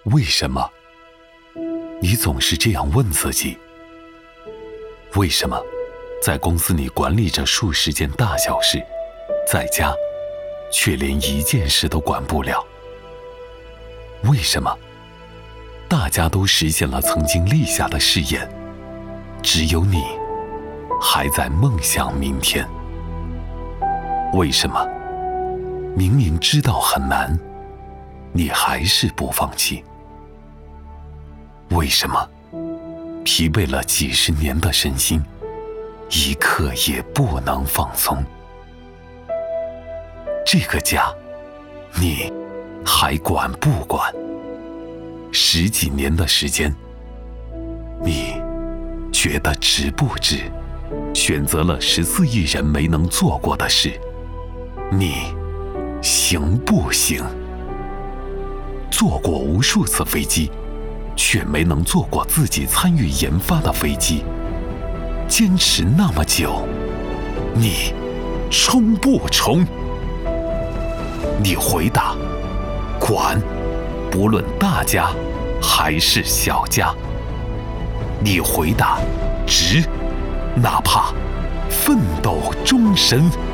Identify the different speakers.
Speaker 1: 为什么？你总是这样问自己。为什么在公司里管理着数十件大小事，在家却连一件事都管不了？为什么大家都实现了曾经立下的誓言，只有你还在梦想明天？为什么明明知道很难，你还是不放弃？为什么疲惫了几十年的身心，一刻也不能放松？这个家，你还管不管？10几年的时间，你觉得值不值？选择了14亿人没能做过的事，你行不行？坐过无数次飞机，却没能坐过自己参与研发的飞机，坚持那么久，你冲不冲？你回答：管，不论大家还是小家。你回答：值，哪怕奋斗终身。